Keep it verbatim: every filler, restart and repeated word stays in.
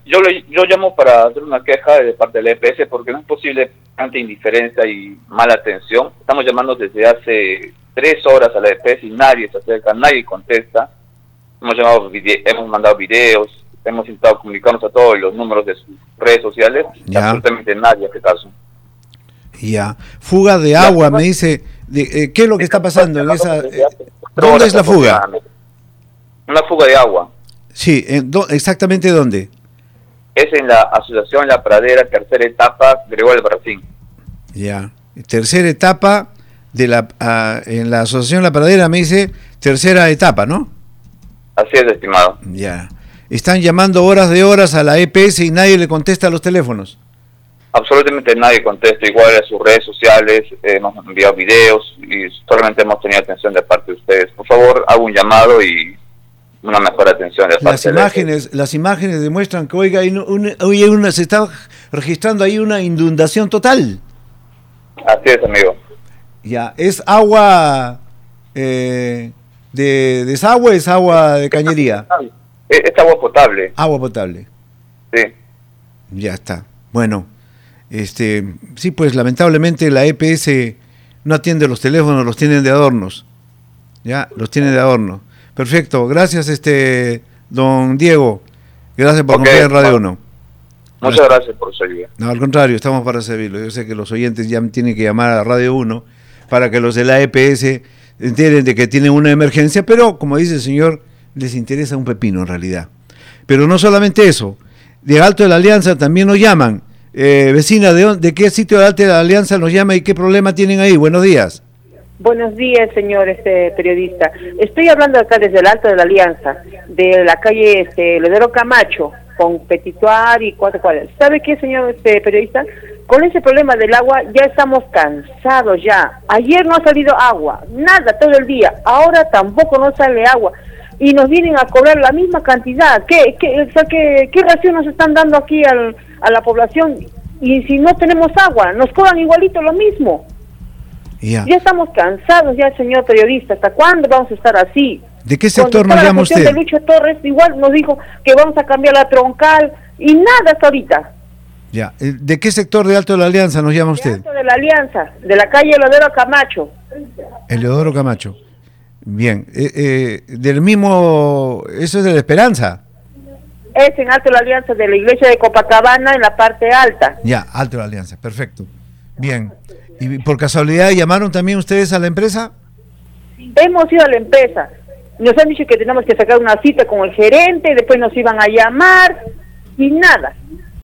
yo, le, yo llamo para hacer una queja de parte de la E P S porque no es posible tanta indiferencia y mala atención. Estamos llamando desde hace tres horas a la E P S y nadie se acerca, nadie contesta. Hemos llamado, hemos mandado videos, hemos intentado comunicarnos a todos los números de sus redes sociales, ya. Absolutamente nadie hace caso. Ya, fuga de agua, me dice, de, eh, ¿qué es lo que está pasando en esa? Eh, ¿Dónde es la fuga? Una fuga de agua. Sí, en, do, ¿exactamente dónde? Es en la Asociación La Pradera, tercera etapa, Gregorio Albarracín. Ya, tercera etapa de la uh, en la Asociación La Pradera, me dice, tercera etapa, ¿no? Así es, estimado. Ya, están llamando horas de horas a la E P S y nadie le contesta a los teléfonos. Absolutamente nadie contesta, igual a sus redes sociales, eh, hemos enviado videos y solamente hemos tenido atención de parte de ustedes. Por favor, hago un llamado y una mejor atención de parte las de imágenes Las imágenes demuestran que, oiga, hay una, hay una, se está registrando ahí una inundación total. Así es, amigo. Ya, ¿es agua eh, de desagüe, es agua de cañería? Es, es agua potable. Agua potable. Sí. Ya está. Bueno. Este, sí, pues lamentablemente la E P S no atiende los teléfonos, los tienen de adornos. Ya, los tienen de adorno. Perfecto, gracias este don Diego. Gracias por okay, confiar en Radio uno. Muchas gracias. gracias por su ayuda. No, al contrario, estamos para servirlo. Yo sé que los oyentes ya tienen que llamar a Radio uno para que los de la E P S entiendan de que tienen una emergencia, pero como dice el señor, les interesa un pepino en realidad. Pero no solamente eso, de Alto de la Alianza también nos llaman. Eh, vecina, ¿de, ¿de qué sitio de Alto de la Alianza nos llama y qué problema tienen ahí? Buenos días. Buenos días, señor este periodista. Estoy hablando acá desde el Alto de la Alianza, de la calle este, Ledero Camacho, con Petituar y Cuatro Cuadras. ¿Sabe qué, señor este periodista? Con ese problema del agua ya estamos cansados ya. Ayer no ha salido agua, nada, todo el día. Ahora tampoco no sale agua. Y nos vienen a cobrar la misma cantidad. ¿Qué, qué, o sea, qué, qué ración nos están dando aquí al, a la población? Y si no tenemos agua, nos cobran igualito lo mismo. Yeah. Ya estamos cansados ya, señor periodista. ¿Hasta cuándo vamos a estar así? ¿De qué sector nos llama usted? De Lucho Torres igual nos dijo que vamos a cambiar la troncal y nada hasta ahorita. Ya. ¿De qué sector de Alto de la Alianza nos llama usted? De Alto de la Alianza, de la calle Eleodoro Camacho. Eleodoro Camacho. Bien. Eh, eh, del mismo... ¿Eso es de la Esperanza? Es en Alto de la Alianza de la iglesia de Copacabana, en la parte alta. Ya, Alto de la Alianza, perfecto. Bien. ¿Y por casualidad llamaron también ustedes a la empresa? Hemos ido a la empresa. Nos han dicho que tenemos que sacar una cita con el gerente, después nos iban a llamar y nada.